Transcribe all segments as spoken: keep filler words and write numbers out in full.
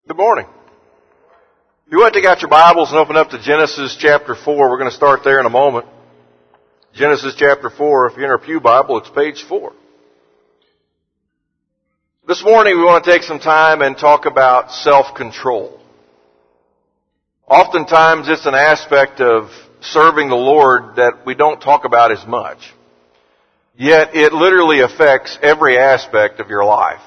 Good morning. If you want to take out your Bibles and open up to Genesis chapter four, we're going to start there in a moment. Genesis chapter four, if you're in our pew Bible, it's page four. This morning we want to take some time and talk about self-control. Oftentimes it's an aspect of serving the Lord that we don't talk about as much. Yet it literally affects every aspect of your life.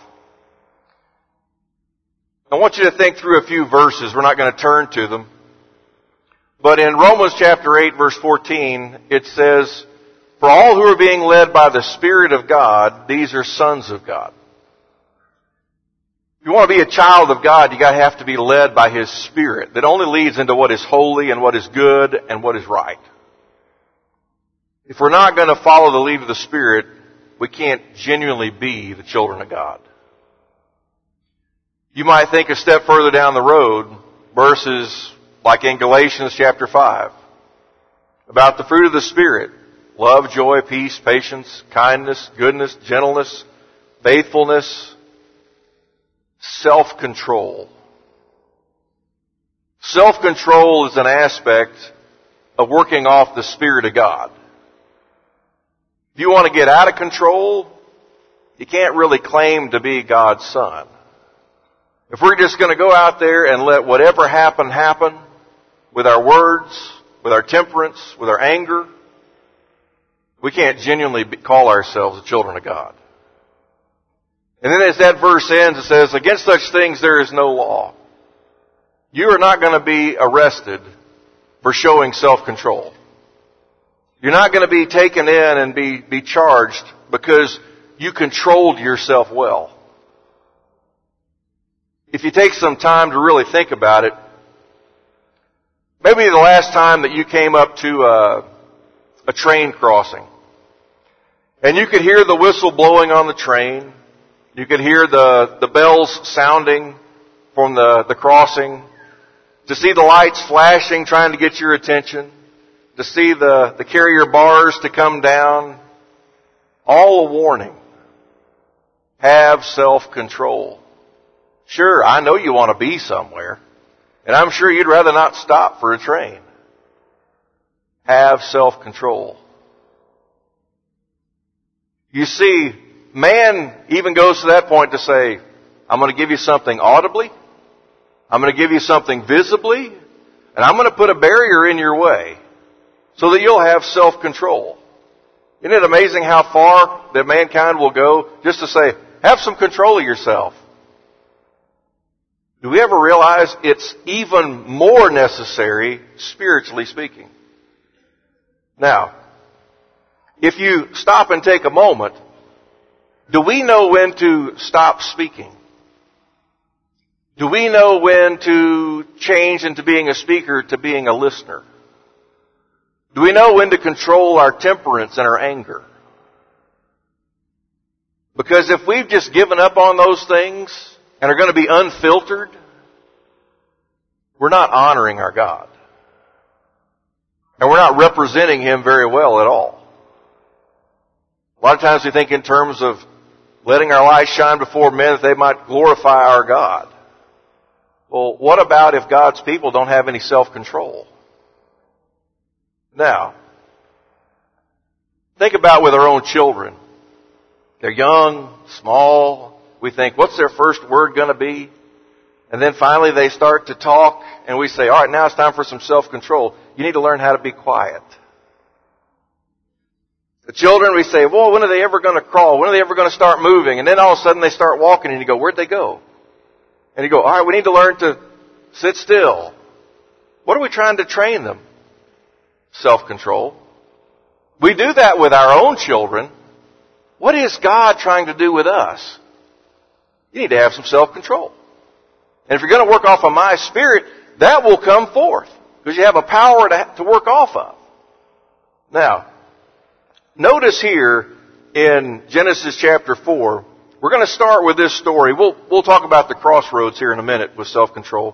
I want you to think through a few verses. We're not going to turn to them. But in Romans chapter eight, verse fourteen, it says, "For all who are being led by the Spirit of God, these are sons of God." If you want to be a child of God, you got to have to be led by His Spirit. That only leads into what is holy and what is good and what is right. If we're not going to follow the lead of the Spirit, we can't genuinely be the children of God. You might think a step further down the road, verses like in Galatians chapter five, about the fruit of the Spirit: love, joy, peace, patience, kindness, goodness, gentleness, faithfulness, self-control. Self-control is an aspect of working off the Spirit of God. If you want to get out of control, you can't really claim to be God's son. If we're just going to go out there and let whatever happen, happen, with our words, with our temperance, with our anger, we can't genuinely be, call ourselves the children of God. And then as that verse ends, it says, "Against such things there is no law." You are not going to be arrested for showing self-control. You're not going to be taken in and be, be charged because you controlled yourself well. If you take some time to really think about it, maybe the last time that you came up to a, a train crossing, and you could hear the whistle blowing on the train, you could hear the, the bells sounding from the, the crossing, to see the lights flashing trying to get your attention, to see the, the carrier bars to come down, all a warning. Have self-control. Sure, I know you want to be somewhere, and I'm sure you'd rather not stop for a train. Have self-control. You see, man even goes to that point to say, I'm going to give you something audibly, I'm going to give you something visibly, and I'm going to put a barrier in your way so that you'll have self-control. Isn't it amazing how far that mankind will go just to say, have some control of yourself? Do we ever realize it's even more necessary, spiritually speaking? Now, if you stop and take a moment, do we know when to stop speaking? Do we know when to change into being a speaker to being a listener? Do we know when to control our temperance and our anger? Because if we've just given up on those things and are going to be unfiltered, we're not honoring our God. And we're not representing Him very well at all. A lot of times we think in terms of letting our light shine before men that they might glorify our God. Well, what about if God's people don't have any self-control? Now, think about with our own children. They're young, small. We think, what's their first word going to be? And then finally they start to talk, and we say, all right, now it's time for some self-control. You need to learn how to be quiet. The children, we say, well, when are they ever going to crawl? When are they ever going to start moving? And then all of a sudden they start walking, and you go, where'd they go? And you go, all right, we need to learn to sit still. What are we trying to train them? Self-control. We do that with our own children. What is God trying to do with us? You need to have some self-control. And if you're going to work off of my Spirit, that will come forth. Because you have a power to, to work off of. Now, notice here in Genesis chapter four, we're going to start with this story. We'll, we'll talk about the crossroads here in a minute with self-control.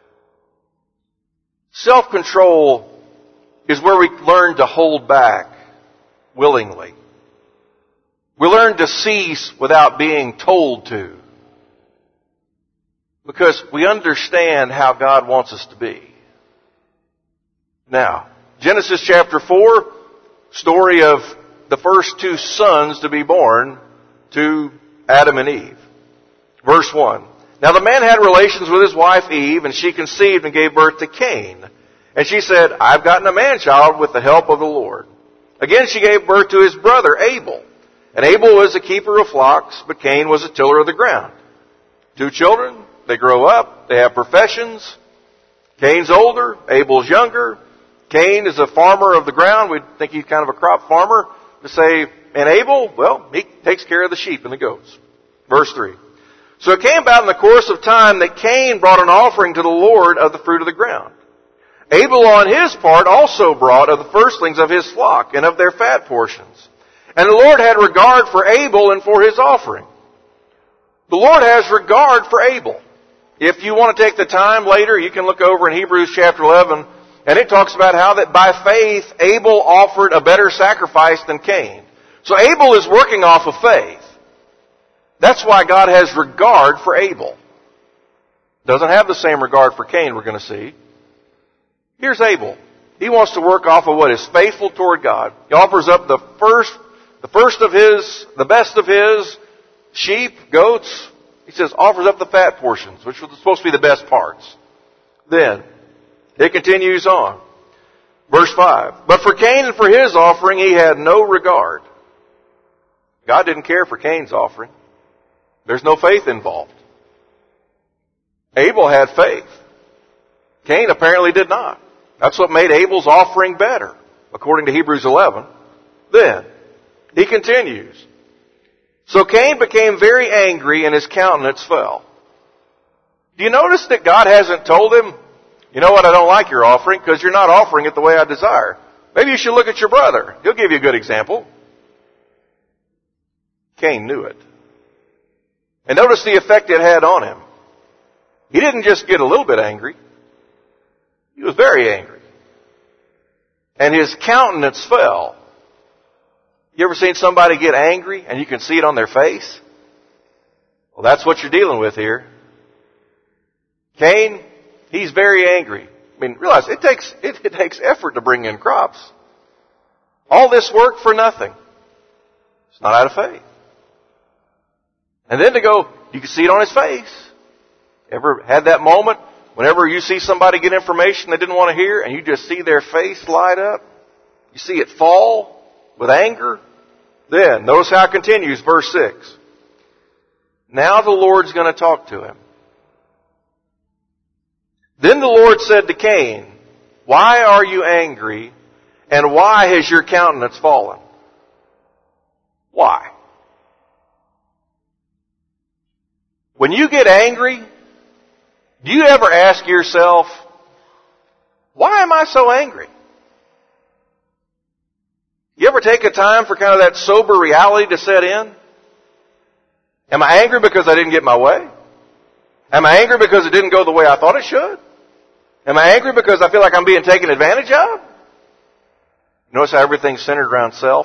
Self-control is where we learn to hold back willingly. We learn to cease without being told to. Because we understand how God wants us to be. Now, Genesis chapter four, story of the first two sons to be born to Adam and Eve. Verse one. Now the man had relations with his wife Eve, and she conceived and gave birth to Cain. And she said, I've gotten a man-child with the help of the Lord. Again she gave birth to his brother Abel. And Abel was a keeper of flocks, but Cain was a tiller of the ground. Two children, they grow up, they have professions. Cain's older, Abel's younger. Cain is a farmer of the ground. We'd think he's kind of a crop farmer. To say, and Abel, well, he takes care of the sheep and the goats. Verse three. So it came about in the course of time that Cain brought an offering to the Lord of the fruit of the ground. Abel on his part also brought of the firstlings of his flock and of their fat portions. And the Lord had regard for Abel and for his offering. The Lord has regard for Abel. If you want to take the time later, you can look over in Hebrews chapter eleven, and it talks about how that by faith Abel offered a better sacrifice than Cain. So Abel is working off of faith. That's why God has regard for Abel. Doesn't have the same regard for Cain, we're going to see. Here's Abel. He wants to work off of what is faithful toward God. He offers up the first, the first of his, the best of his sheep, goats. He says, offers up the fat portions, which was supposed to be the best parts. Then, it continues on. Verse five. But for Cain and for his offering, he had no regard. God didn't care for Cain's offering. There's no faith involved. Abel had faith. Cain apparently did not. That's what made Abel's offering better, according to Hebrews eleven. Then, he continues. So Cain became very angry and his countenance fell. Do you notice that God hasn't told him, you know what, I don't like your offering because you're not offering it the way I desire. Maybe you should look at your brother. He'll give you a good example. Cain knew it. And notice the effect it had on him. He didn't just get a little bit angry. He was very angry. And his countenance fell. You ever seen somebody get angry and you can see it on their face? Well, that's what you're dealing with here. Cain, he's very angry. I mean, realize it takes, it, it takes effort to bring in crops. All this work for nothing. It's not out of faith. And then to go, you can see it on his face. Ever had that moment whenever you see somebody get information they didn't want to hear and you just see their face light up? You see it fall with anger? Then, notice how it continues, verse six. Now the Lord's going to talk to him. Then the Lord said to Cain, why are you angry and why has your countenance fallen? Why? When you get angry, do you ever ask yourself, why am I so angry? You ever take a time for kind of that sober reality to set in? Am I angry because I didn't get my way? Am I angry because it didn't go the way I thought it should? Am I angry because I feel like I'm being taken advantage of? Notice how everything's centered around self?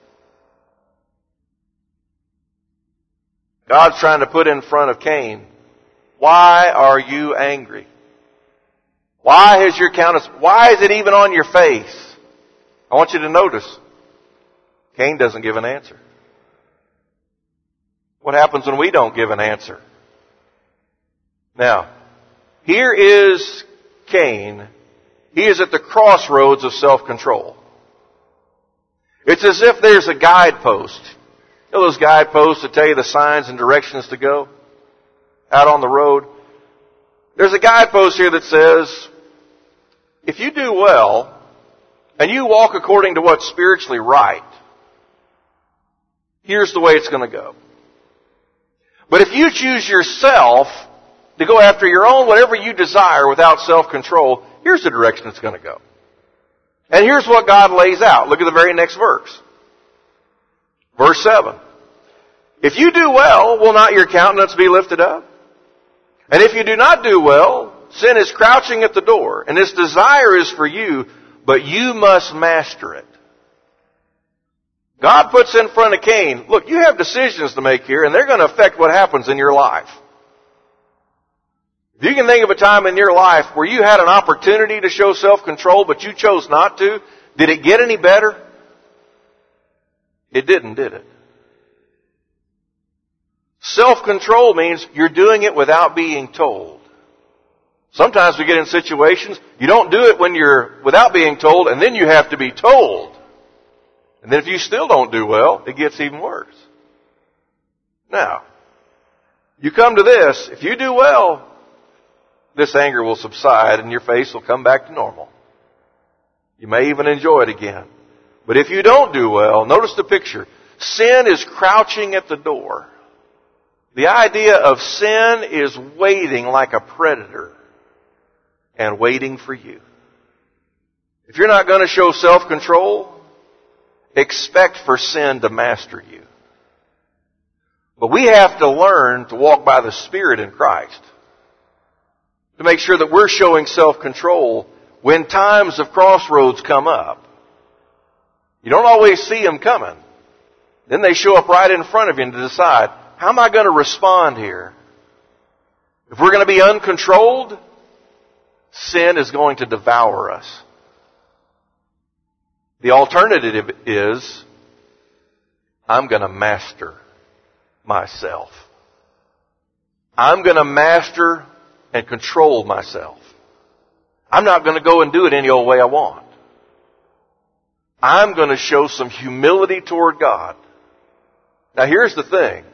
God's trying to put in front of Cain, why are you angry? Why has your countenance, why is it even on your face? I want you to notice, Cain doesn't give an answer. What happens when we don't give an answer? Now, here is Cain. He is at the crossroads of self-control. It's as if there's a guidepost. You know those guideposts that tell you the signs and directions to go out on the road? There's a guidepost here that says, if you do well and you walk according to what's spiritually right, here's the way it's going to go. But if you choose yourself to go after your own whatever you desire without self-control, here's the direction it's going to go. And here's what God lays out. Look at the very next verse. Verse seven. If you do well, will not your countenance be lifted up? And if you do not do well, sin is crouching at the door, and its desire is for you, but you must master it. God puts in front of Cain, look, you have decisions to make here, and they're going to affect what happens in your life. If you can think of a time in your life where you had an opportunity to show self-control, but you chose not to, did it get any better? It didn't, did it? Self-control means you're doing it without being told. Sometimes we get in situations, you don't do it when you're without being told, and then you have to be told. And then if you still don't do well, it gets even worse. Now, you come to this, if you do well, this anger will subside and your face will come back to normal. You may even enjoy it again. But if you don't do well, notice the picture. Sin is crouching at the door. The idea of sin is waiting like a predator and waiting for you. If you're not going to show self-control, expect for sin to master you. But we have to learn to walk by the Spirit in Christ to make sure that we're showing self-control when times of crossroads come up. You don't always see them coming. Then they show up right in front of you to decide, how am I going to respond here? If we're going to be uncontrolled, sin is going to devour us. The alternative is, I'm going to master myself. I'm going to master and control myself. I'm not going to go and do it any old way I want. I'm going to show some humility toward God. Now here's the thing.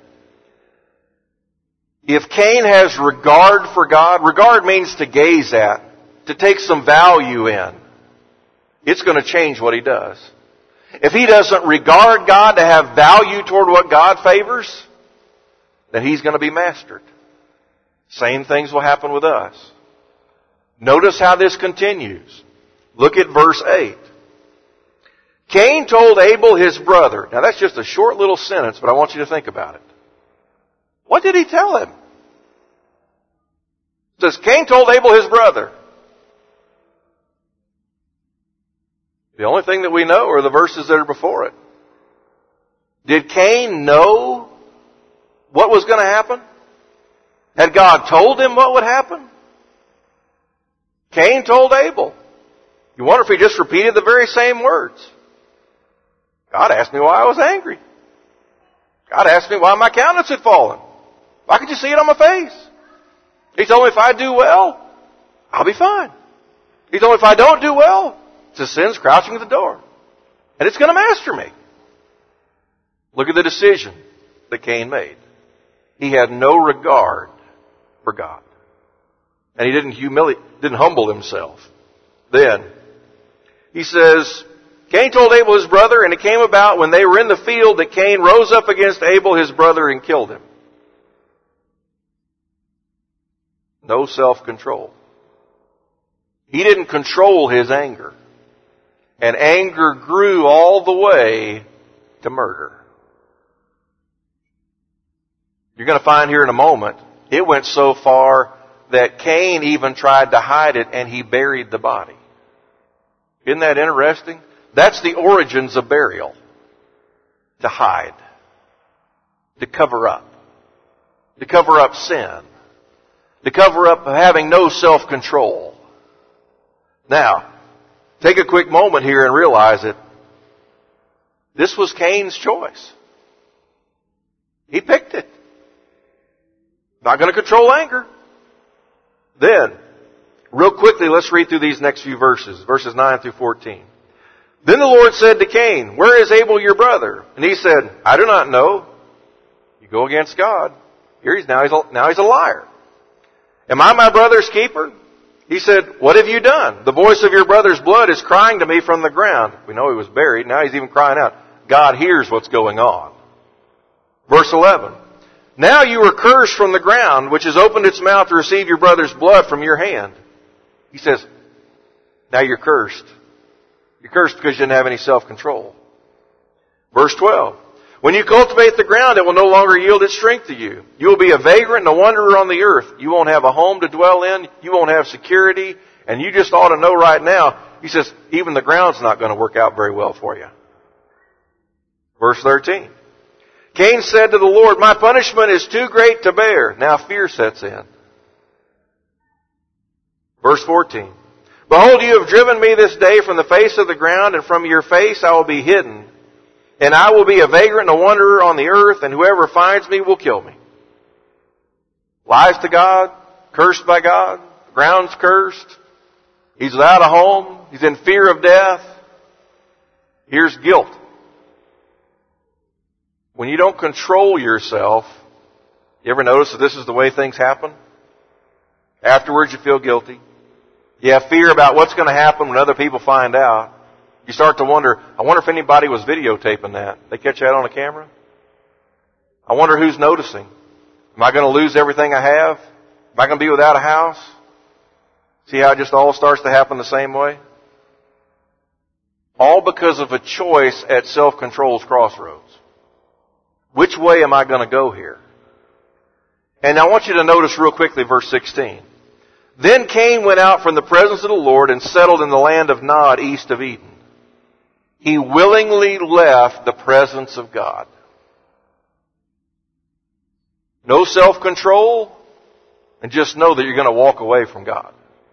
If Cain has regard for God, regard means to gaze at, to take some value in. It's going to change what he does. If he doesn't regard God to have value toward what God favors, then he's going to be mastered. Same things will happen with us. Notice how this continues. Look at verse eight. Cain told Abel his brother. Now that's just a short little sentence, but I want you to think about it. What did he tell him? It says, Cain told Abel his brother. The only thing that we know are the verses that are before it. Did Cain know what was going to happen? Had God told him what would happen? Cain told Abel. You wonder if he just repeated the very same words. God asked me why I was angry. God asked me why my countenance had fallen. Why could you see it on my face? He told me if I do well, I'll be fine. He told me if I don't do well, it's a sin's crouching at the door. And it's going to master me. Look at the decision that Cain made. He had no regard for God. And he didn't humili- didn't humble himself. Then, he says, Cain told Abel his brother, and it came about when they were in the field that Cain rose up against Abel his brother and killed him. No self-control. He didn't control his anger. And anger grew all the way to murder. You're going to find here in a moment, it went so far that Cain even tried to hide it and he buried the body. Isn't that interesting? That's the origins of burial. To hide. To cover up. To cover up sin. To cover up having no self-control. Now, take a quick moment here and realize that this was Cain's choice. He picked it. Not going to control anger. Then, real quickly, let's read through these next few verses. Verses nine through fourteen. Then the Lord said to Cain, where is Abel your brother? And he said, I do not know. You go against God. Here he's now he's a, now he's a liar. Am I my brother's keeper? He said, what have you done? The voice of your brother's blood is crying to me from the ground. We know he was buried. Now he's even crying out. God hears what's going on. Verse eleven. Now you are cursed from the ground, which has opened its mouth to receive your brother's blood from your hand. He says, now you're cursed. You're cursed because you didn't have any self-control. Verse twelve. When you cultivate the ground, it will no longer yield its strength to you. You will be a vagrant and a wanderer on the earth. You won't have a home to dwell in. You won't have security. And you just ought to know right now, he says, even the ground's not going to work out very well for you. Verse thirteen. Cain said to the Lord, my punishment is too great to bear. Now fear sets in. Verse fourteen. Behold, you have driven me this day from the face of the ground, and from your face I will be hidden. And I will be a vagrant and a wanderer on the earth, and whoever finds me will kill me. Lies to God, cursed by God, the ground's cursed. He's without a home. He's in fear of death. Here's guilt. When you don't control yourself, you ever notice that this is the way things happen? Afterwards you feel guilty. You have fear about what's going to happen when other people find out. You start to wonder, I wonder if anybody was videotaping that. They catch that on a camera? I wonder who's noticing. Am I going to lose everything I have? Am I going to be without a house? See how it just all starts to happen the same way? All because of a choice at self-control's crossroads. Which way am I going to go here? And I want you to notice real quickly verse sixteen. Then Cain went out from the presence of the Lord and settled in the land of Nod east of Eden. He willingly left the presence of God. No self-control, and just know that you're going to walk away from God.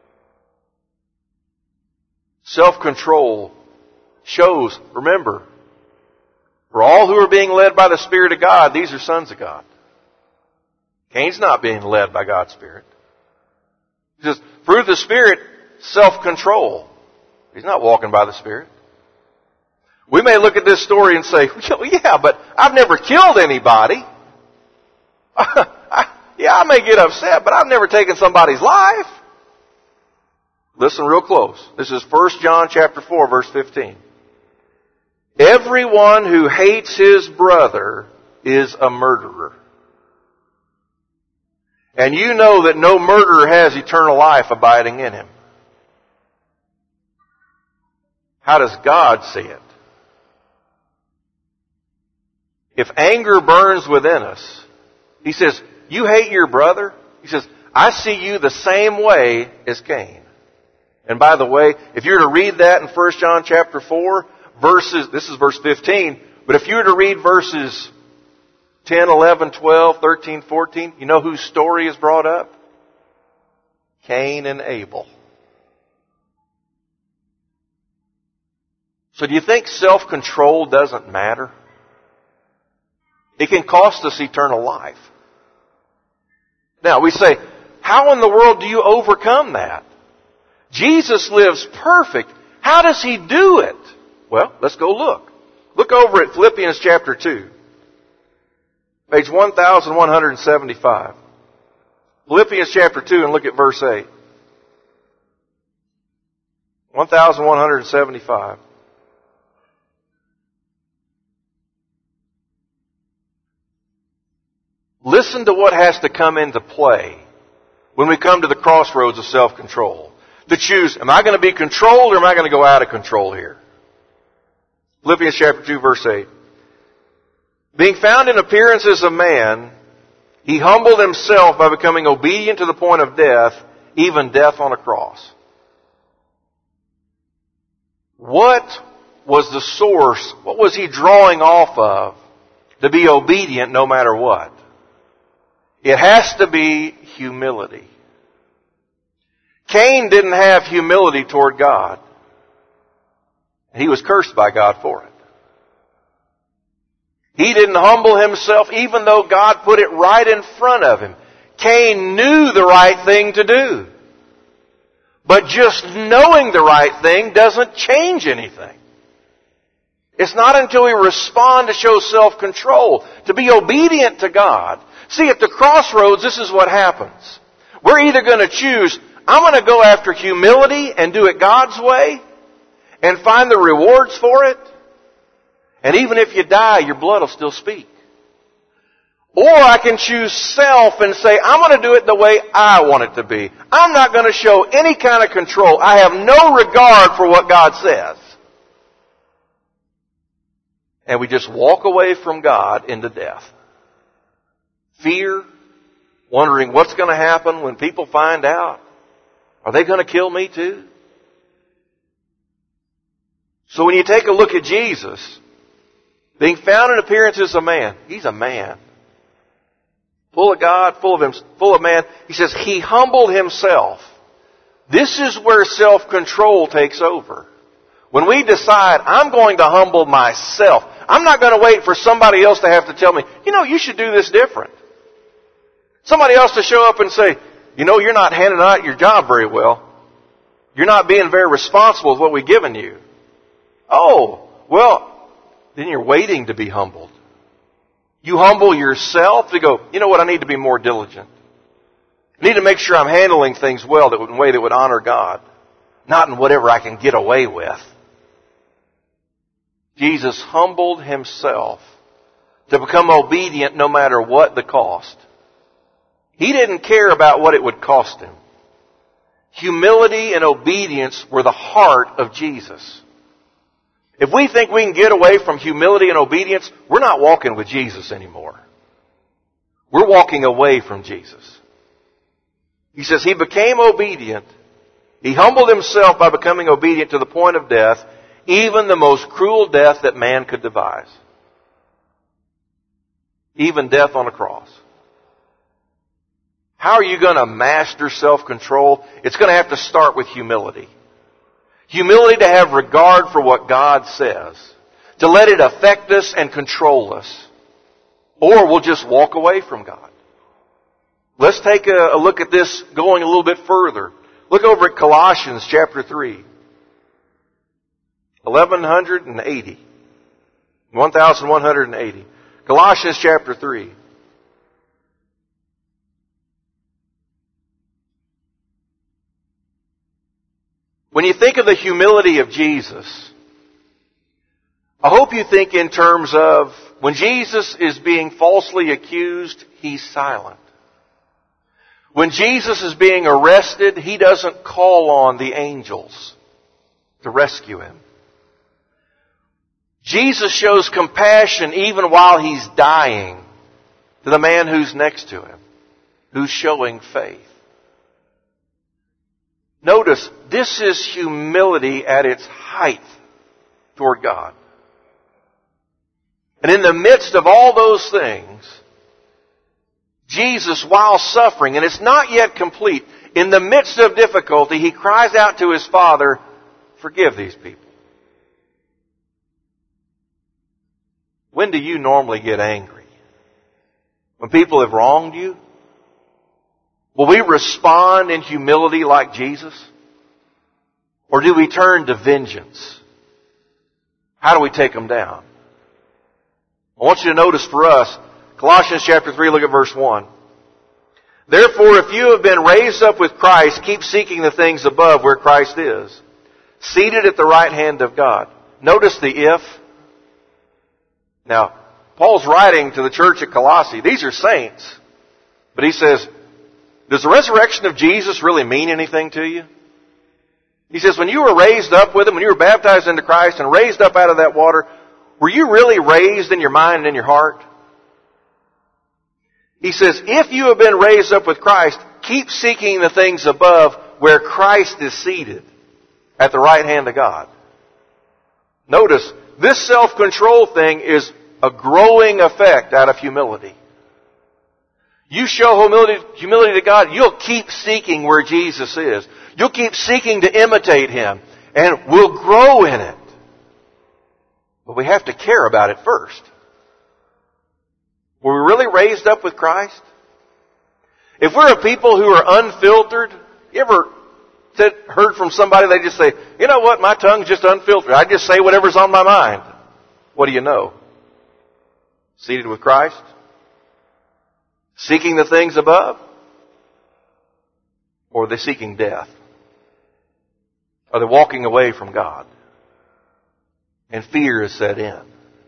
Self-control shows, remember, for all who are being led by the Spirit of God, these are sons of God. Cain's not being led by God's Spirit. He says, fruit of the Spirit, self-control. He's not walking by the Spirit. We may look at this story and say, well, yeah, but I've never killed anybody. Yeah, I may get upset, but I've never taken somebody's life. Listen real close. This is First John chapter four, verse fifteen. Everyone who hates his brother is a murderer. And you know that no murderer has eternal life abiding in him. How does God see it? If anger burns within us, He says, you hate your brother? He says, I see you the same way as Cain. And by the way, if you were to read that in First John chapter four, verses, this is verse fifteen, but if you were to read verses ten, eleven, twelve, thirteen, fourteen, you know whose story is brought up? Cain and Abel. So do you think self-control doesn't matter? It can cost us eternal life. Now we say, how in the world do you overcome that? Jesus lives perfect. How does He do it? Well, let's go look. Look over at Philippians chapter two. Page one thousand one hundred seventy-five. Philippians chapter two and look at verse eight. one thousand one hundred seventy-five. Listen to what has to come into play when we come to the crossroads of self-control. To choose, am I going to be controlled or am I going to go out of control here? Philippians chapter two, verse eight. Being found in appearance as a man, He humbled Himself by becoming obedient to the point of death, even death on a cross. What was the source? What was He drawing off of to be obedient no matter what? It has to be humility. Cain didn't have humility toward God. He was cursed by God for it. He didn't humble himself even though God put it right in front of him. Cain knew the right thing to do. But just knowing the right thing doesn't change anything. It's not until we respond to show self-control, to be obedient to God. See, at the crossroads, this is what happens. We're either going to choose, I'm going to go after humility and do it God's way and find the rewards for it. And even if you die, your blood will still speak. Or I can choose self and say, I'm going to do it the way I want it to be. I'm not going to show any kind of control. I have no regard for what God says. And we just walk away from God into death. Fear, wondering what's going to happen when people find out. Are they going to kill me too? So when you take a look at Jesus, being found in appearance as a man, He's a man. Full of God, full of him, full of man. He says He humbled Himself This is where self-control takes over. When we decide, I'm going to humble myself. I'm not going to wait for somebody else to have to tell me, you know, you should do this different. Somebody else to show up and say, you know, you're not handling out your job very well. You're not being very responsible with what we've given you. Oh, well, then you're waiting to be humbled. You humble yourself to go, you know what, I need to be more diligent. I need to make sure I'm handling things well in a way that would honor God, not in whatever I can get away with. Jesus humbled himself to become obedient no matter what the cost. He didn't care about what it would cost him. Humility and obedience were the heart of Jesus. If we think we can get away from humility and obedience, we're not walking with Jesus anymore. We're walking away from Jesus. He says he became obedient. He humbled himself by becoming obedient to the point of death, even the most cruel death that man could devise. Even death on a cross. How are you going to master self-control? It's going to have to start with humility. Humility to have regard for what God says. To let it affect us and control us. Or we'll just walk away from God. Let's take a, a look at this going a little bit further. Look over at Colossians chapter three. eleven eighty. eleven eighty. Colossians chapter three. When you think of the humility of Jesus, I hope you think in terms of when Jesus is being falsely accused, he's silent. When Jesus is being arrested, he doesn't call on the angels to rescue him. Jesus shows compassion even while he's dying to the man who's next to him, who's showing faith. Notice, this is humility at its height toward God. And in the midst of all those things, Jesus, while suffering, and it's not yet complete, in the midst of difficulty, he cries out to his Father, forgive these people. When do you normally get angry? When people have wronged you? Will we respond in humility like Jesus? Or do we turn to vengeance? How do we take them down? I want you to notice for us, Colossians chapter three, look at verse one. Therefore, if you have been raised up with Christ, keep seeking the things above where Christ is, seated at the right hand of God. Notice the if. Now, Paul's writing to the church at Colossae. These are saints. But he says, does the resurrection of Jesus really mean anything to you? He says, when you were raised up with Him, when you were baptized into Christ and raised up out of that water, were you really raised in your mind and in your heart? He says, if you have been raised up with Christ, keep seeking the things above where Christ is seated at the right hand of God. Notice, this self-control thing is a growing effect out of humility. You show humility, humility to God, you'll keep seeking where Jesus is. You'll keep seeking to imitate Him, and we'll grow in it. But we have to care about it first. Were we really raised up with Christ? If we're a people who are unfiltered, you ever said, heard from somebody, they just say, you know what, my tongue's just unfiltered. I just say whatever's on my mind. What do you know? Seated with Christ? Seeking the things above? Or are they seeking death? Are they walking away from God? And fear is set in.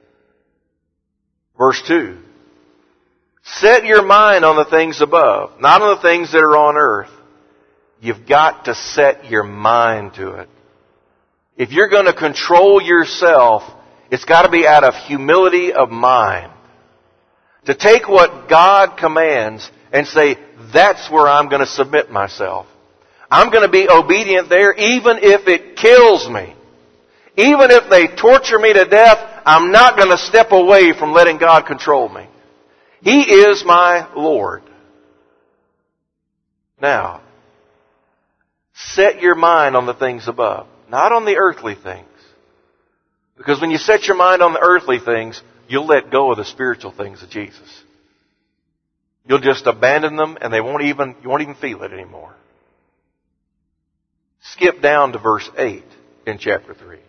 Verse two. Set your mind on the things above, not on the things that are on earth. You've got to set your mind to it. If you're going to control yourself, it's got to be out of humility of mind. To take what God commands and say, that's where I'm going to submit myself. I'm going to be obedient there even if it kills me. Even if they torture me to death, I'm not going to step away from letting God control me. He is my Lord. Now, Set your mind on the things above, not on the earthly things. Because when you set your mind on the earthly things, you'll let go of the spiritual things of Jesus. You'll just abandon them and they won't even, you won't even feel it anymore. Skip down to verse eight in chapter three.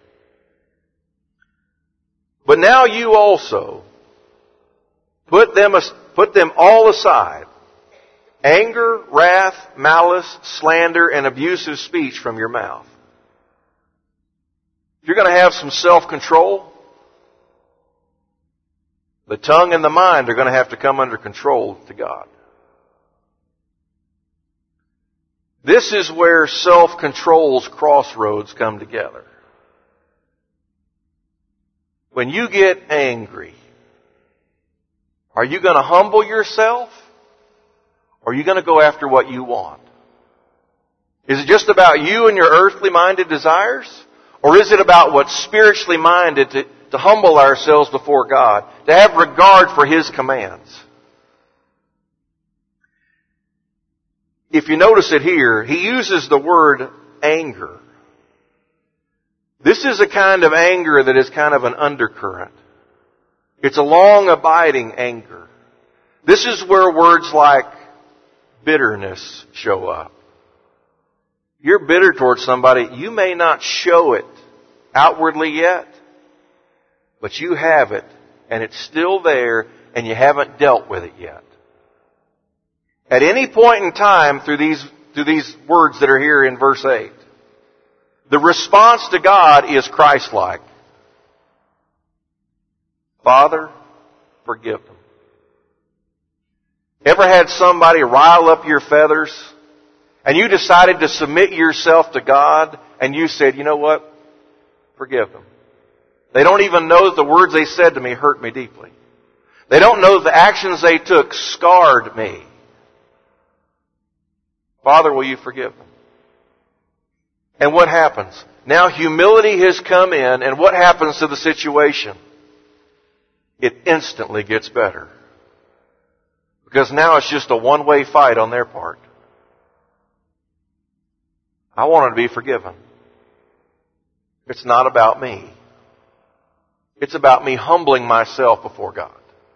But now you also put them, put them all aside. Anger, wrath, malice, slander, and abusive speech from your mouth. If you're going to have some self-control, the tongue and the mind are going to have to come under control to God. This is where self-control's crossroads come together. When you get angry, are you going to humble yourself? Or are you going to go after what you want? Is it just about you and your earthly minded desires? Or is it about what's spiritually minded to, to humble ourselves before God, to have regard for His commands? If you notice it here, he uses the word anger. This is a kind of anger that is kind of an undercurrent. It's a long abiding anger. This is where words like bitterness show up. You're bitter towards somebody. You may not show it outwardly yet, but you have it, and it's still there, and you haven't dealt with it yet. At any point in time through these, through these words that are here in verse eight, the response to God is Christ-like. Father, forgive them. Ever had somebody rile up your feathers and you decided to submit yourself to God and you said, you know what? Forgive them. They don't even know that the words they said to me hurt me deeply. They don't know that the actions they took scarred me. Father, will you forgive them? And what happens? Now humility has come in, and what happens to the situation? It instantly gets better. Because now it's just a one-way fight on their part. I want to be forgiven. It's not about me. It's about me humbling myself before God.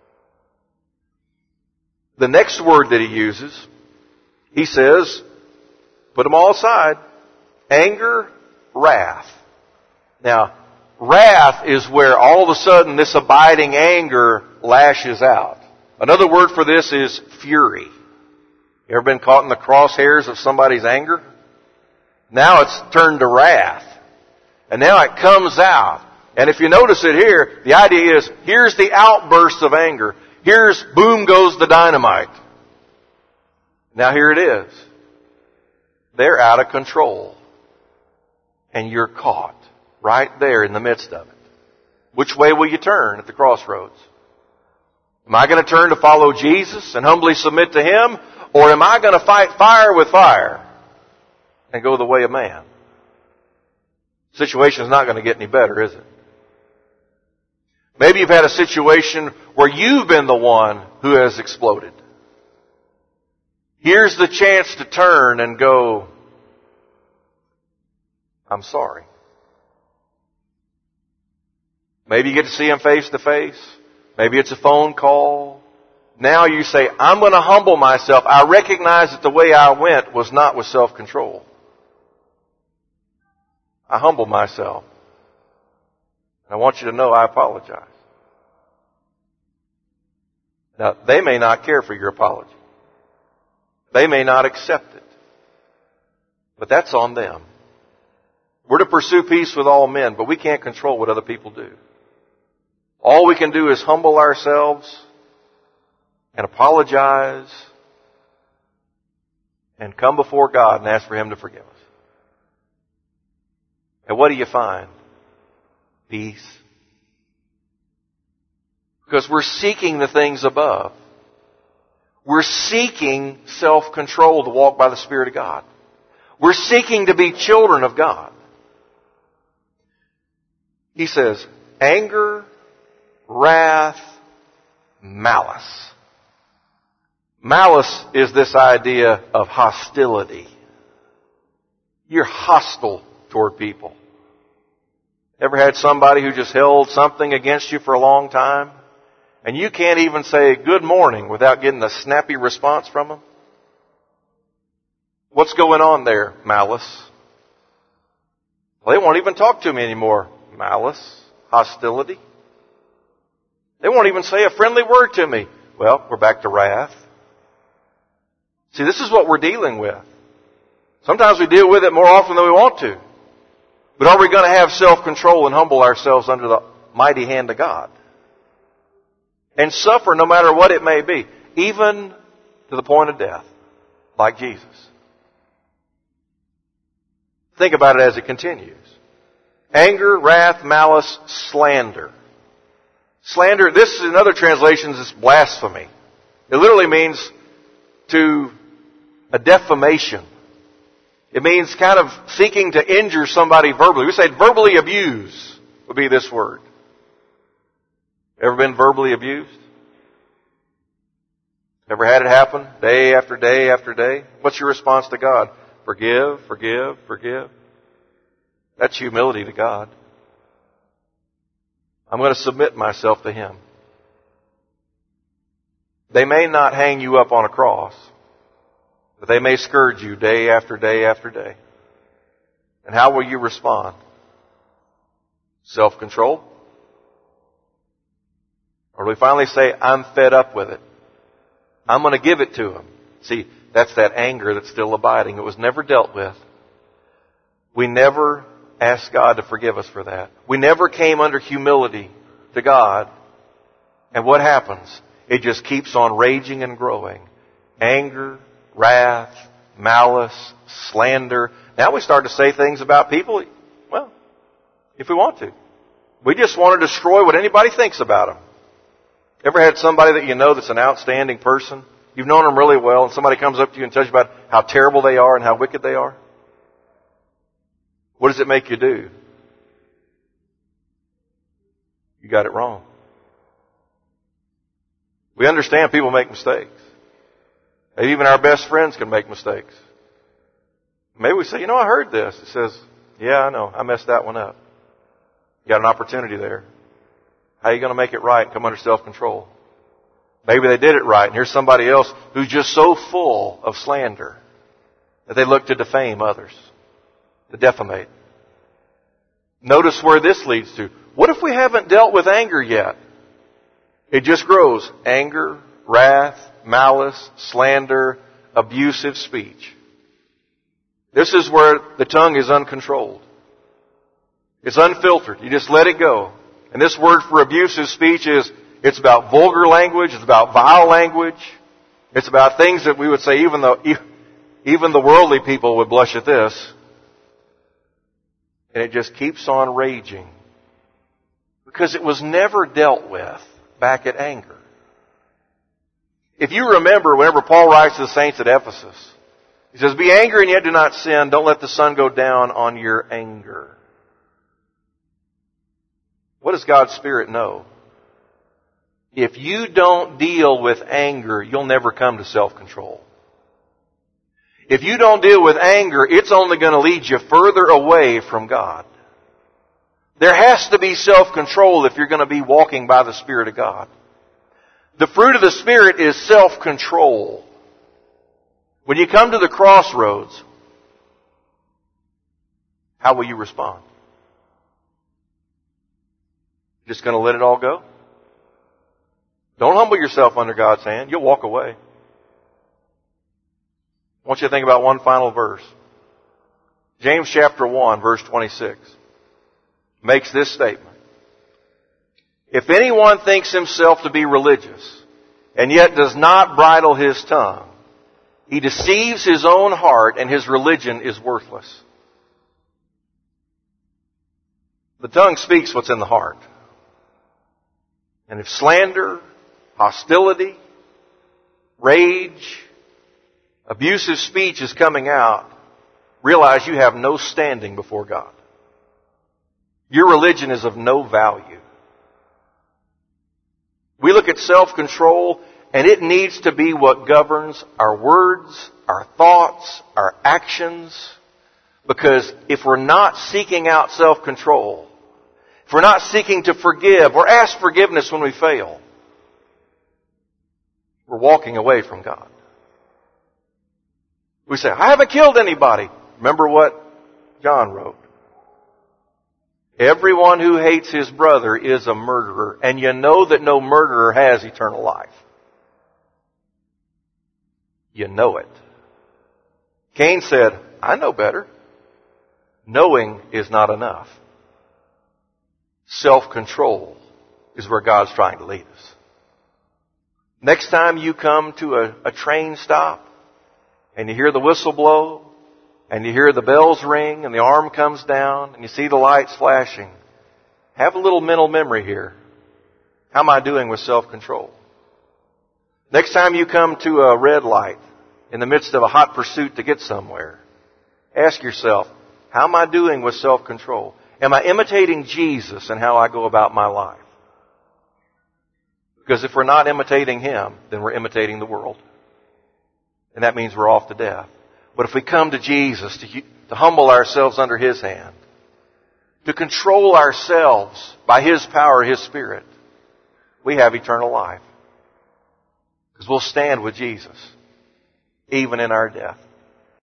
The next word that he uses, he says, put them all aside. Anger, wrath. Now, wrath is where all of a sudden this abiding anger lashes out. Another word for this is fury. You ever been caught in the crosshairs of somebody's anger? Now it's turned to wrath. And now it comes out. And if you notice it here, the idea is, here's the outburst of anger. Here's, boom goes the dynamite. Now here it is. They're out of control. And you're caught right there in the midst of it. Which way will you turn at the crossroads? Am I going to turn to follow Jesus and humbly submit to Him? Or am I going to fight fire with fire and go the way of man? The situation is not going to get any better, is it? Maybe you've had a situation where you've been the one who has exploded. Here's the chance to turn and go, I'm sorry. Maybe you get to see him face to face. Maybe it's a phone call. Now you say, I'm going to humble myself. I recognize that the way I went was not with self-control. I humbled myself. I want you to know I apologize. Now, they may not care for your apology. They may not accept it. But that's on them. We're to pursue peace with all men, but we can't control what other people do. All we can do is humble ourselves and apologize and come before God and ask for Him to forgive us. And what do you find? Peace. Because we're seeking the things above. We're seeking self-control to walk by the Spirit of God. We're seeking to be children of God. He says, anger, wrath, malice. Malice is this idea of hostility. You're hostile toward people. Ever had somebody who just held something against you for a long time, and you can't even say good morning without getting a snappy response from them? What's going on there? Malice. Well, they won't even talk to me anymore. Malice. Hostility. They won't even say a friendly word to me. Well, we're back to wrath. See, this is what we're dealing with. Sometimes we deal with it more often than we want to. But are we going to have self-control and humble ourselves under the mighty hand of God? And suffer no matter what it may be, even to the point of death, like Jesus. Think about it as it continues. Anger, wrath, malice, slander. Slander, this is in other translations, is blasphemy. It literally means to a defamation. It means kind of seeking to injure somebody verbally. We say verbally abuse would be this word. Ever been verbally abused? Ever had it happen day after day after day? What's your response to God? Forgive, forgive, forgive. That's humility to God. I'm going to submit myself to Him. They may not hang you up on a cross, but they may scourge you day after day after day. And how will you respond? Self-control? Or do we finally say, I'm fed up with it. I'm going to give it to them. See, that's that anger that's still abiding. It was never dealt with. We never asked God to forgive us for that. We never came under humility to God. And what happens? It just keeps on raging and growing. Anger, wrath, malice, slander. Now we start to say things about people, well, if we want to. We just want to destroy what anybody thinks about them. Ever had somebody that you know that's an outstanding person? You've known them really well, and somebody comes up to you and tells you about how terrible they are and how wicked they are? What does it make you do? You got it wrong. We understand people make mistakes. And even our best friends can make mistakes. Maybe we say, you know, I heard this. It says, yeah, I know. I messed that one up. You got an opportunity there. How are you going to make it right and come under self-control? Maybe they did it right, and here's somebody else who's just so full of slander that they look to defame others, to defamate. Notice where this leads to. What if we haven't dealt with anger yet? It just grows. Anger, wrath, malice, slander, abusive speech. This is where the tongue is uncontrolled. It's unfiltered. You just let it go. And this word for abusive speech is, it's about vulgar language, it's about vile language, it's about things that we would say even though even the worldly people would blush at this. And it just keeps on raging. Because it was never dealt with back at anger. If you remember, whenever Paul writes to the saints at Ephesus, he says, be angry and yet do not sin. Don't let the sun go down on your anger. What does God's Spirit know? If you don't deal with anger, you'll never come to self-control. If you don't deal with anger, it's only going to lead you further away from God. There has to be self-control if you're going to be walking by the Spirit of God. The fruit of the Spirit is self-control. When you come to the crossroads, how will you respond? Just going to let it all go? Don't humble yourself under God's hand. You'll walk away. I want you to think about one final verse. James chapter one, verse twenty-six, makes this statement. If anyone thinks himself to be religious, and yet does not bridle his tongue, he deceives his own heart, and his religion is worthless. The tongue speaks what's in the heart. And if slander, hostility, rage, abusive speech is coming out, realize you have no standing before God. Your religion is of no value. We look at self-control, and it needs to be what governs our words, our thoughts, our actions. Because if we're not seeking out self-control, if we're not seeking to forgive or ask forgiveness when we fail, we're walking away from God. We say, I haven't killed anybody. Remember what John wrote. Everyone who hates his brother is a murderer, and you know that no murderer has eternal life. You know it. Cain said, I know better. Knowing is not enough. Self-control is where God's trying to lead us. Next time you come to a, a train stop and you hear the whistle blow and you hear the bells ring and the arm comes down and you see the lights flashing, have a little mental memory here. How am I doing with self-control? Next time you come to a red light in the midst of a hot pursuit to get somewhere, ask yourself, how am I doing with self-control? Am I imitating Jesus in how I go about my life? Because if we're not imitating Him, then we're imitating the world. And that means we're off to death. But if we come to Jesus to, to humble ourselves under His hand, to control ourselves by His power, His Spirit, we have eternal life. Because we'll stand with Jesus, even in our death.